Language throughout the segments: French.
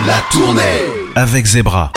La tournée avec Zebra.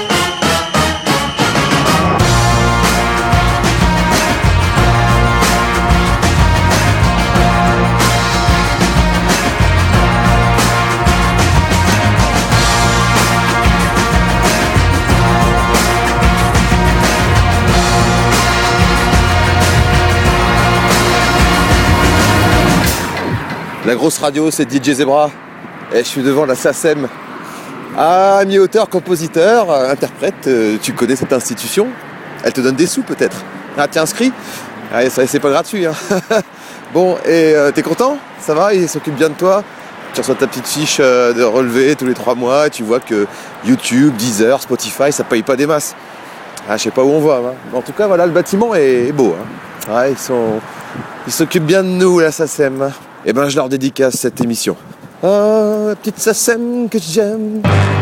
La grosse radio, c'est DJ Zebra. Et je suis devant la SACEM. Ah, mi-auteur, compositeur, interprète, tu connais cette institution? Elle te donne des sous peut-être. Ah, t'es inscrit? Ah, ça, c'est pas gratuit. Hein. Bon, et t'es content? Ça va? Il s'occupe bien de toi? Tu reçois ta petite fiche de relevé tous les 3 mois et tu vois que YouTube, Deezer, Spotify, ça paye pas des masses. Ah, je sais pas où on va. Hein. En tout cas, voilà, le bâtiment est beau. Hein. Ouais, ils s'occupent bien de nous, la SACEM. Et ben, je leur dédicace cette émission. Oh, la petite SACEM que j'aime.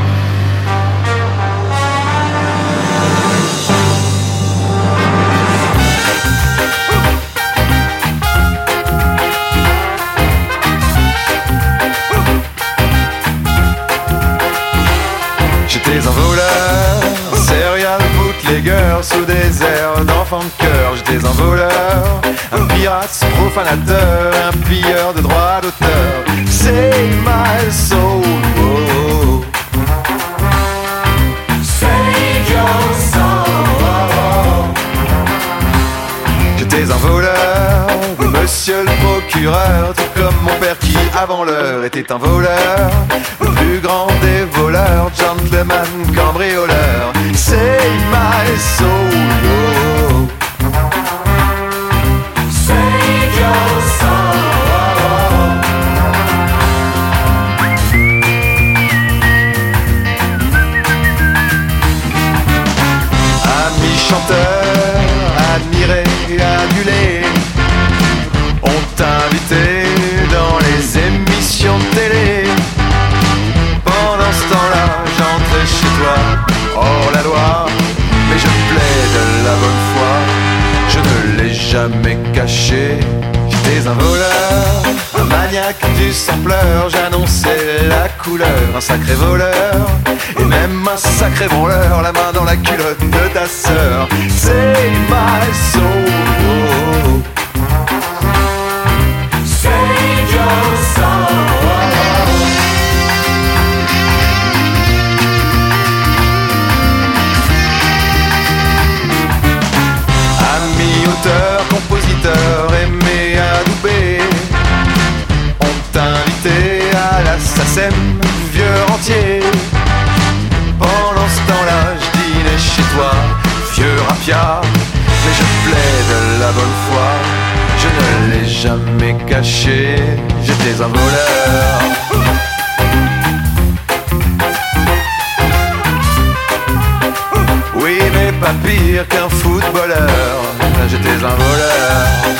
J'étais un voleur, serial bootlegger sous des airs d'enfant de cœur. J'étais un voleur, un pirate profanateur, un pilleur de droits d'auteur. Save my soul, oh. Save your soul. J'étais un voleur, monsieur le procureur, tout comme mon père qui avant l'heure était un voleur. Le plus grand des voleurs, gentleman cambrioleur. Save my soul, oh. Save your soul. Ami chanteur, admiré, adulé, on t'invitait dans les émissions de télé. Pendant ce temps-là, j'entrais chez toi, hors la loi. Mais je plaide la bonne foi, je ne l'ai jamais caché. J'étais un voleur, un maniaque du sampleur. J'annonçais la couleur, un sacré voleur. Et même un sacré branleur, la main dans la culotte de ta sœur. Save my soul, save your soul. Auteur, compositeur, aimé adoubé, on t'invitait à la SACEM, vieux rentier. Pendant ce temps-là, je dînais chez toi, vieux rapia. Mais je plaide la bonne foi, je ne l'ai jamais caché. J'étais un voleur. Oui, mais pas pire qu'un footballeur. J'étais un voleur.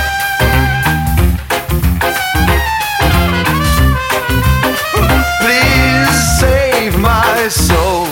Please save my soul.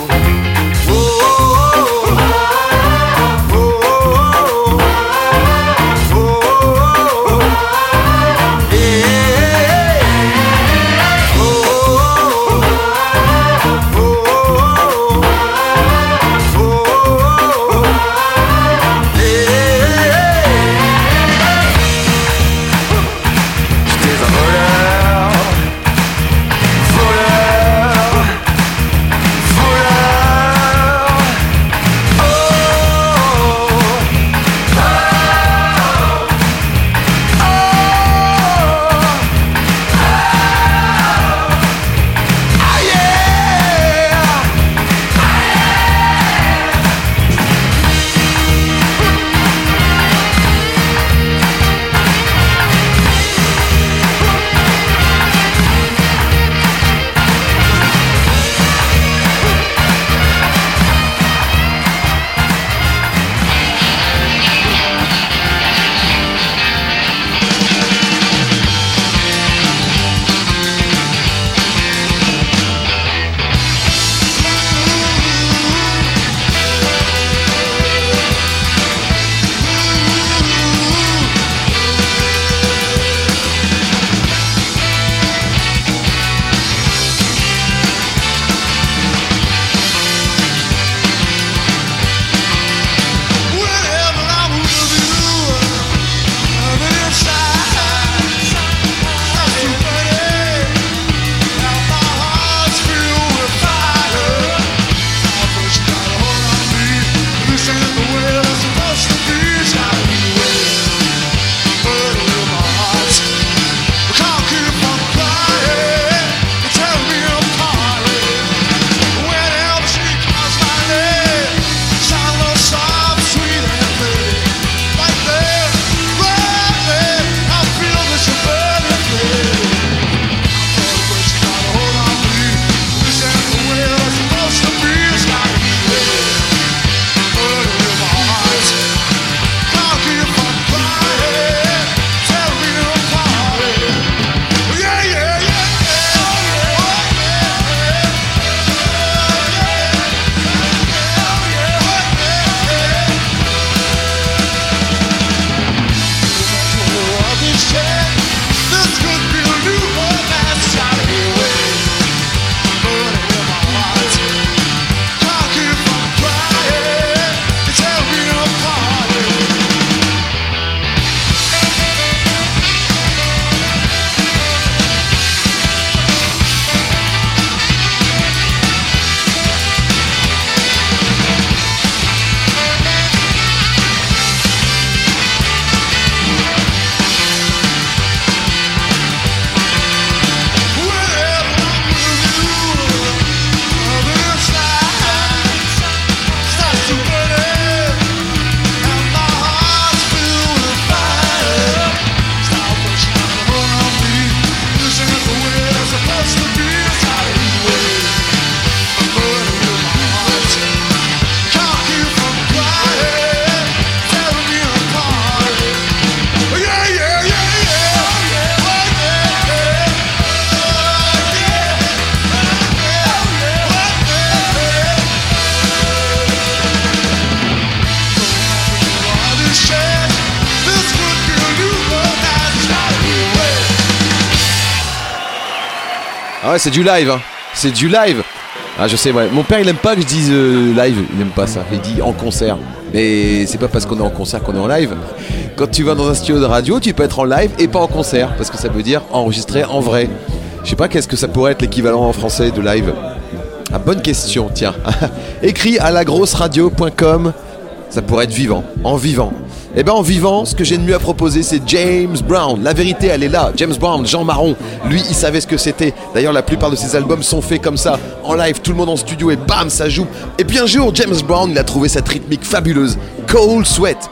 Ah ouais, c'est du live, hein. C'est du live. Ah, je sais, ouais. Mon père, il aime pas que je dise live. Il aime pas ça. Il dit en concert. Mais c'est pas parce qu'on est en concert qu'on est en live. Quand tu vas dans un studio de radio, tu peux être en live et pas en concert. Parce que ça veut dire enregistrer en vrai. Je sais pas qu'est-ce que ça pourrait être l'équivalent en français de live. Ah, bonne question, tiens. Écris à lagrosseradio.com. Ça pourrait être vivant, en vivant. Eh ben en vivant, ce que j'ai de mieux à proposer, c'est James Brown. La vérité, elle est là. James Brown, Jean Marron, lui, il savait ce que c'était. D'ailleurs, la plupart de ses albums sont faits comme ça, en live, tout le monde en studio et bam, ça joue. Et puis un jour, James Brown, il a trouvé cette rythmique fabuleuse. Cold Sweat.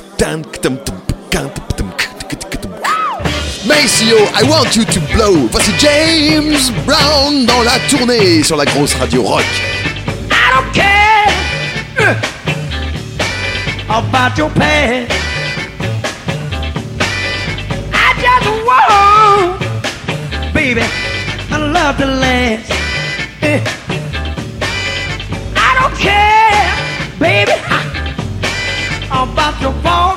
Maceo, I want you to blow. Voici James Brown dans la tournée sur la grosse radio rock. I don't care about your past. I just want, baby, a love to last. I don't care, baby, about your faults.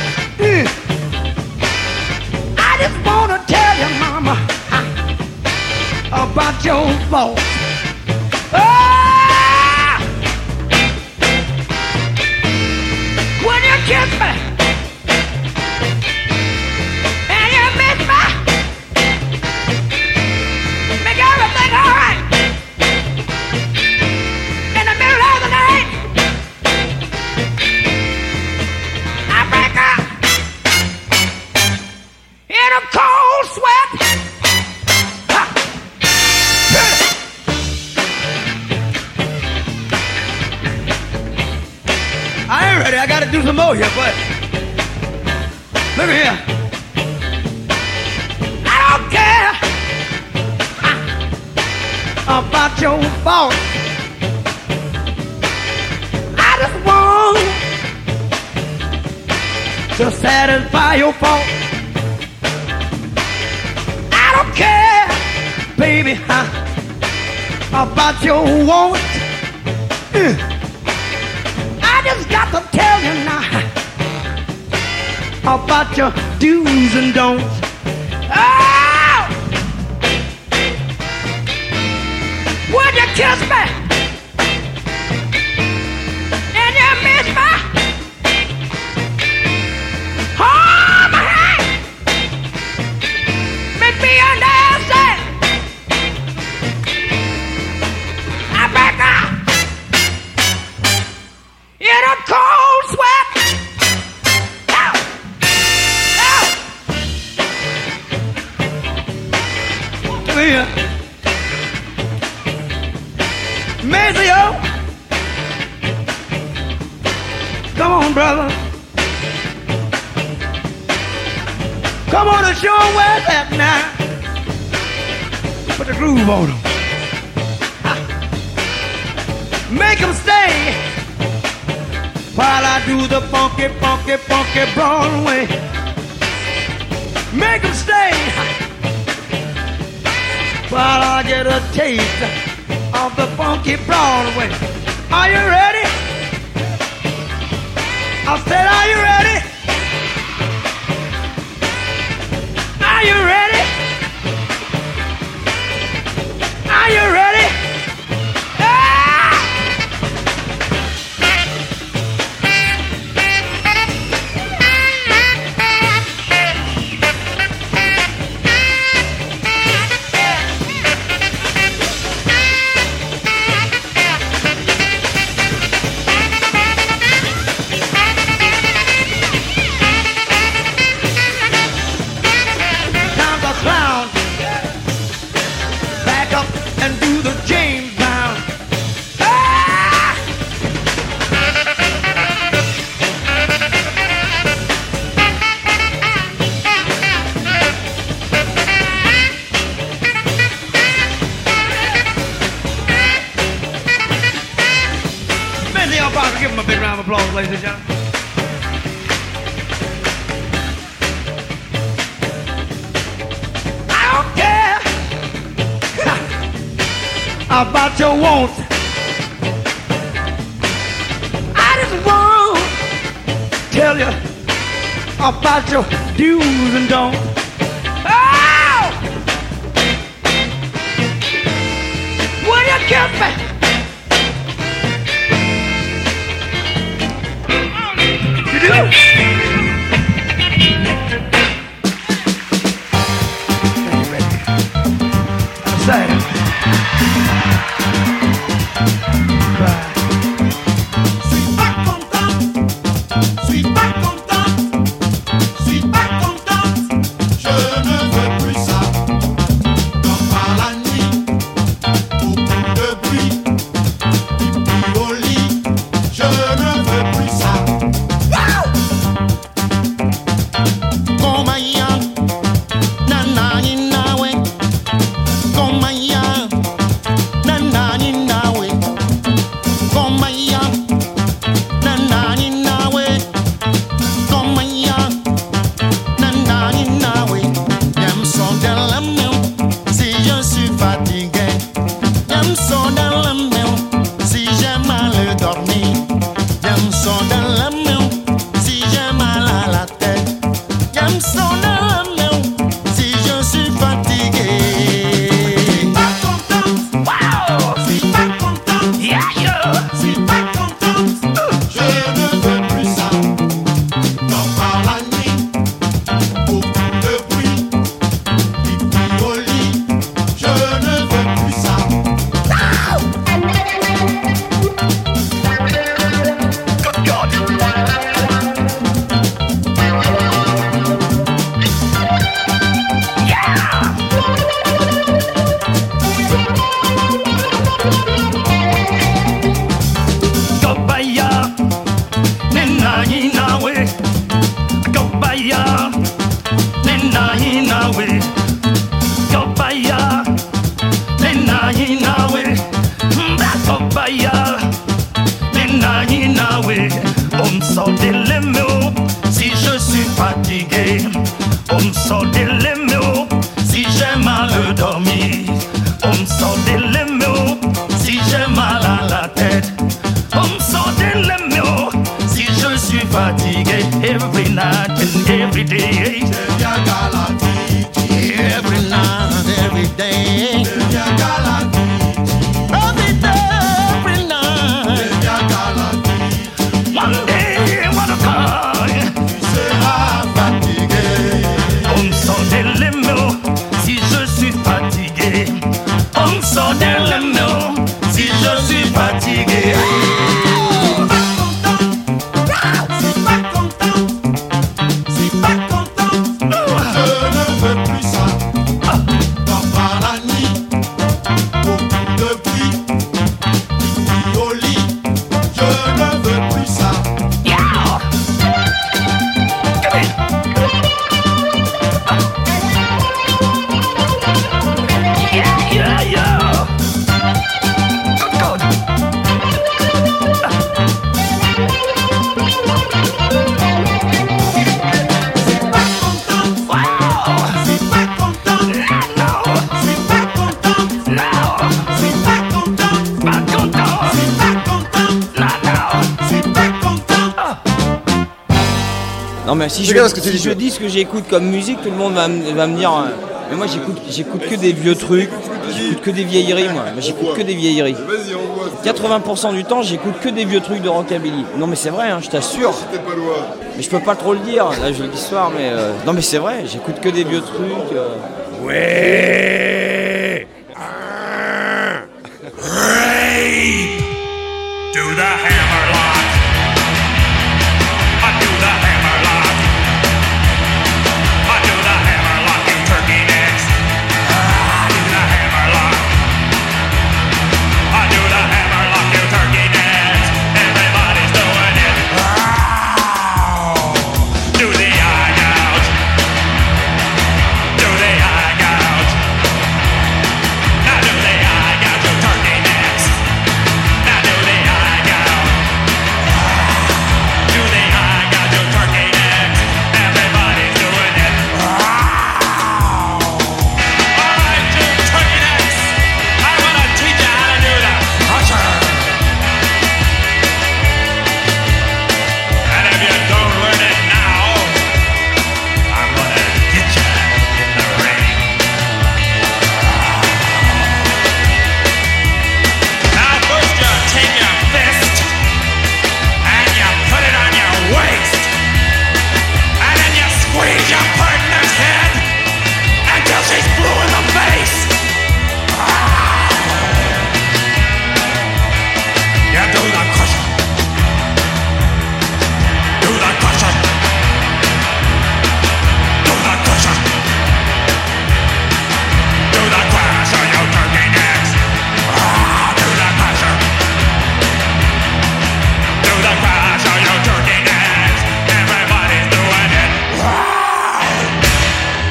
I just wanna tell you, mama, about your faults. When you kiss me and you miss me, make everything alright. In the middle of the night, I break up in a cold sweat. I ain't ready, I gotta do some more here, but look here. I don't care about your fault. I just want to satisfy your fault. I don't care, baby, about your want. I just got to tell you now about your do's and don'ts. Oh! Would you kiss me? And you miss me? Hold my hand. Make me understand. I back up in a cold sweat. Ow! Ow! Come here. Maceo. Come on, brother. Come on and show 'em where it's at now. Put the groove on them. Make them stay while I do the funky, funky, funky Broadway. Make them stay while I get a taste of the funky Broadway. Are you ready? I said, are you ready? Are you ready? Are you ready? Give him a big round of applause, ladies and gentlemen. I don't care about your wants. I just want to tell you about your do's and don'ts. Oh! Non mais si je dis ce que j'écoute comme musique, tout le monde va me dire mais moi j'écoute que des vieux trucs, j'écoute que des vieilleries moi, j'écoute que des vieilleries. 80% du temps j'écoute que des vieux trucs de rockabilly. Non mais c'est vrai, hein, je t'assure. Mais je peux pas trop le dire, là je le dis ce soir, mais non mais c'est vrai, j'écoute que des vieux trucs. Ouais. Do the hammerlock. I do the hammerlock. I do the hammerlock in turkey necks. I do the hammerlock. I do the hammerlock in turkey necks. Everybody's doing it. Do the eye gouge. Do the eye gouge.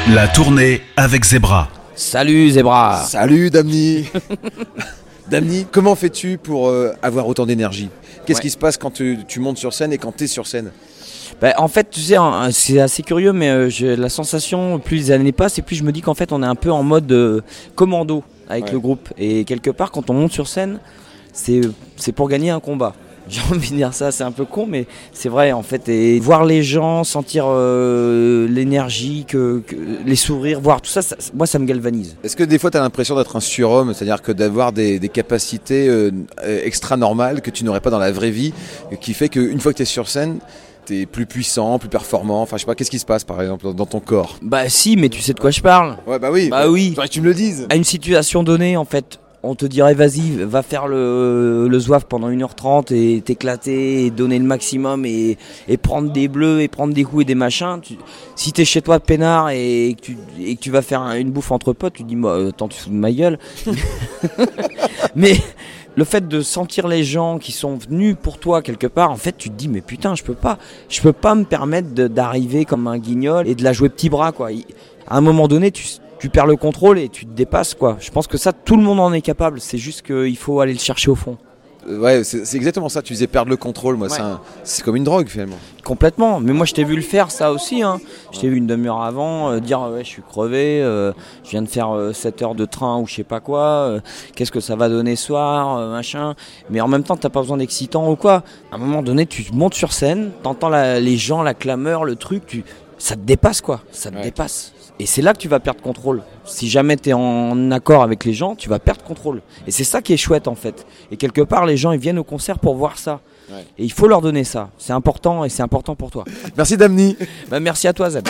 La tournée avec Zebra. Salut Zebra. Salut Damni. Damni, comment fais-tu pour avoir autant d'énergie ? Qu'est-ce qui se passe quand tu montes sur scène et quand tu es sur scène ? En fait, tu sais, c'est assez curieux, mais j'ai la sensation, plus les années passent, et plus je me dis qu'en fait, on est un peu en mode commando avec le groupe. Et quelque part, quand on monte sur scène, c'est pour gagner un combat. J'ai envie de dire ça, c'est un peu con, mais c'est vrai en fait. Et voir les gens, sentir l'énergie, les sourires, voir tout ça, moi ça me galvanise. Est-ce que des fois tu as l'impression d'être un surhomme, c'est-à-dire que d'avoir des capacités extra normales que tu n'aurais pas dans la vraie vie, qui fait qu'une fois que tu es sur scène, tu es plus puissant, plus performant, enfin je sais pas, qu'est-ce qui se passe par exemple dans ton corps ? Bah si, mais tu sais de quoi je parle. Ouais bah oui. Oui. Faudrait que tu me le dises. À une situation donnée en fait, on te dirait vas-y, va faire le zouave pendant 1h30 et t'éclater et donner le maximum et prendre des bleus et prendre des coups et des machins. Si t'es chez toi peinard et que tu vas faire une bouffe entre potes, tu te dis attends, tu fous de ma gueule. Mais le fait de sentir les gens qui sont venus pour toi quelque part, en fait tu te dis mais putain, je peux pas me permettre d'arriver comme un guignol et de la jouer petit bras quoi. À un moment donné tu perds le contrôle et tu te dépasses quoi. Je pense que ça, tout le monde en est capable. C'est juste qu'il faut aller le chercher au fond. Ouais, c'est exactement ça. Tu disais perdre le contrôle. Moi, ouais. C'est comme une drogue finalement. Complètement. Mais moi, je t'ai vu le faire ça aussi. Hein. Je t'ai vu une demi-heure avant dire ouais, je suis crevé. Je viens de faire 7 heures de train ou je sais pas quoi. Qu'est-ce que ça va donner ce soir, machin. Mais en même temps, t'as pas besoin d'excitant ou quoi. À un moment donné, tu montes sur scène, t'entends les gens, la clameur, le truc. Ça te dépasse quoi. Ça te dépasse. Et c'est là que tu vas perdre contrôle. Si jamais tu es en accord avec les gens, tu vas perdre contrôle. Et c'est ça qui est chouette en fait. Et quelque part, les gens ils viennent au concert pour voir ça. Ouais. Et il faut leur donner ça. C'est important et c'est important pour toi. Merci Damni. Merci à toi Zeb.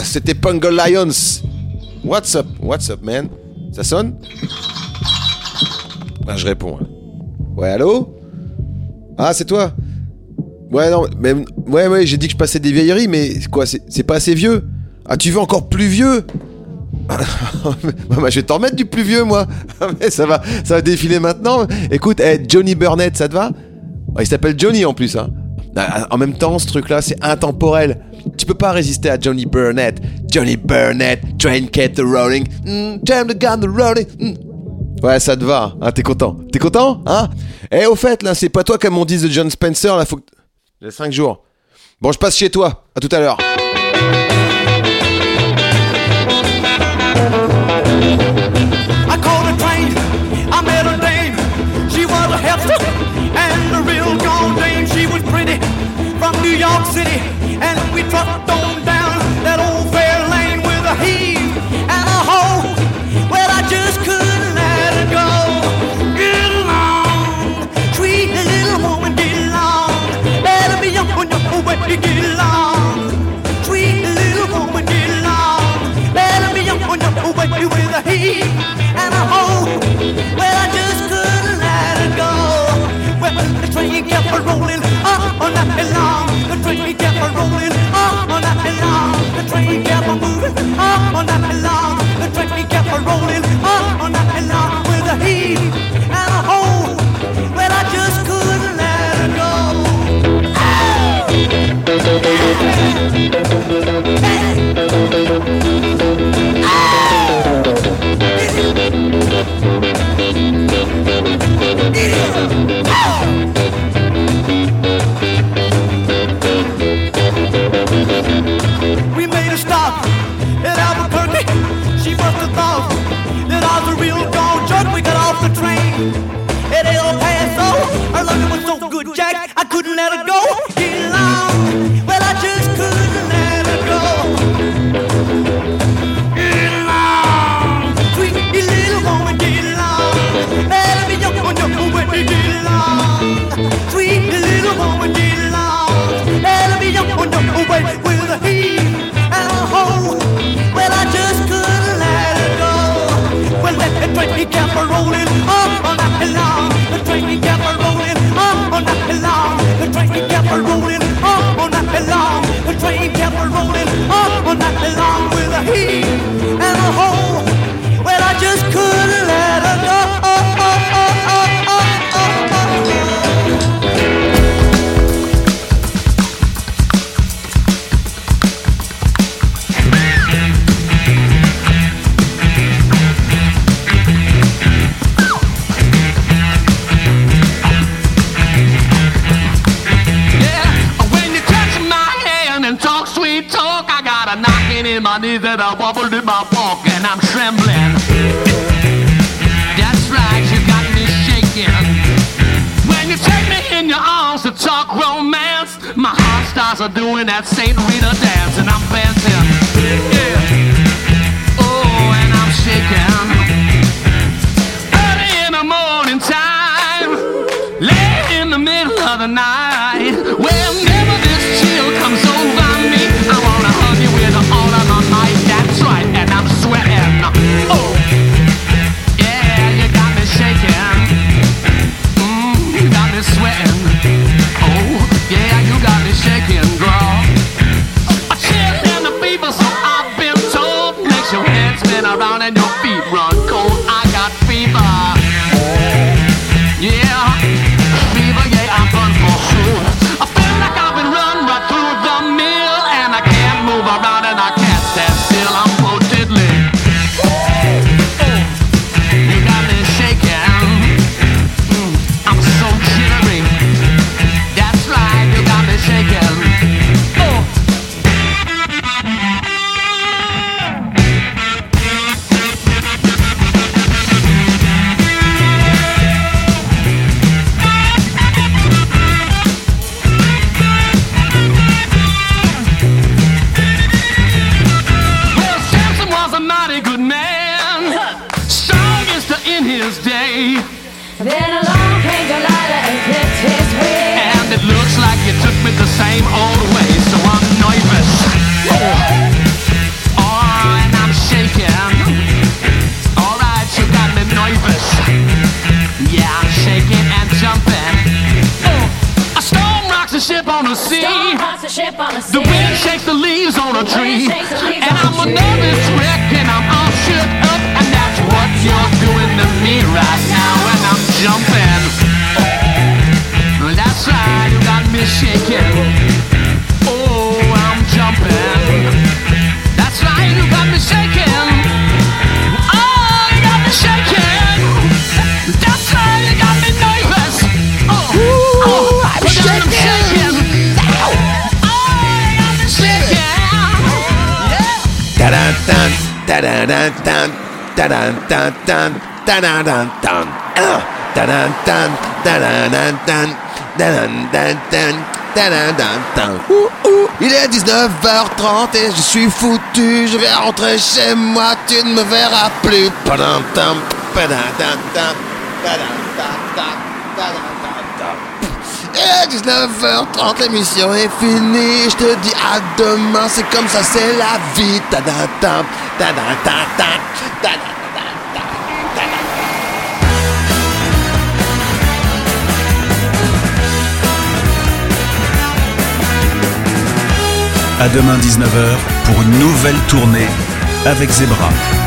c'était Pungle Lions. What's up, man? Ça sonne? Ah, je réponds. Ouais, allô? Ah, c'est toi? Ouais, non, mais... Ouais, j'ai dit que je passais des vieilleries, mais quoi, c'est pas assez vieux? Ah, tu veux encore plus vieux? Bah, je vais t'en remettre du plus vieux, moi. Mais ça va défiler maintenant. Écoute, Johnny Burnett, ça te va? Il s'appelle Johnny en plus, hein. En même temps, ce truc-là, c'est intemporel. Tu peux pas résister à Johnny Burnett. Johnny Burnett, train kept rolling. Time the gun rolling. Ouais, ça te va, hein, t'es content? T'es content, hein? Au fait, là, c'est pas toi comme on dit de John Spencer, là, faut que... J'ai 5 jours. Bon, je passe chez toi. À tout à l'heure. I called a train, I met a dame. She was a hipster and a real gone dame. She was pretty from New York City, and we trucked on down that old fair lane with a heave and a hoe. Well, I just couldn't let her go. Get along, sweet little woman, get along. Better be young on your way to get along. Sweet little woman, get along. Better be young on your way with a heave and a hoe. Well, I just couldn't let her go. Well, the train kept rolling all night long. The train kept rolling all night long. The train kept moving all night long. The train kept rolling all night long with a heave and a hoe. Well, I just couldn't let her go. We made a stop at Albuquerque. She must have thought that I was a real gone jerk. We got off the train at El Paso. Her loving was so good, Jack, I couldn't let her go. Get along, well, I just couldn't let her go. Get along, sweet little woman, get along. Better be young on your way, get along. Sweet little woman, get along. Better be young on your way with a heave and a hoe. Well, I just couldn't let her go. Well, that train kept rolling all night long. The train kept rolling all night long. The train kept rolling all night long. The train kept rolling all night long with a heave and a hoe. Well, I just couldn't let her go. In my knees and I wobble in my walk and I'm trembling. That's right, you got me shaking. When you take me in your arms to talk romance, my heart starts doing that Saint Rita dance and I'm dancing. Yeah. Oh, and I'm shaking. Early in the morning time, late in the middle of the night, whenever this chill comes over me, I wanna hug you with all of my might. That's right, and I'm sweating. Oh, yeah, you got me shaking. You got me sweating. Oh, yeah, you got me shaking, girl. A chill in the fever, so I've been told. Makes your head spin around and your feet run cold. I got fever. Yeah, fever, yeah, I'm done for sure. I feel like I've been run right through the mill, and I can't move around and I can't stand still. I'm so diddly. You got me shaking. I'm so jittery. That's right, you got me shaking. Then along came Delilah and clipped his wig. And it looks like you took me the same old way, so I'm nervous. a ship on a sea. The wind shakes the leaves on a tree, and I'm a nervous wreck, and I'm all shook up, and that's what you're doing to me right now, and I'm jumping. That's right, you got me shaking. Oh, I'm jumping. That's right, you got me shaking. Oh, you got me shaking. That's right, you got me nervous. Oh, I'm shaking. Ta-da-dun, ta-da-dun-dun, ta-da-dun-dun, ta-da-dun-dun, ta-da-dun, ta-da-dun-dun, ta-da-dun-dun, ta-da-dun-dun. Il est 19h30 et je suis foutu, je vais rentrer chez moi, tu ne me verras plus. Pa-dun-dun, pa-dun-dun-dun, pa-dun-dun-dun, pa-dun-dun-dun. Et 19h30, l'émission est finie. Je te dis à demain, c'est comme ça, c'est la vie. Ta-da-da, ta-da-da-da, ta-da-da-da, À demain 19h pour une nouvelle tournée avec Zebra.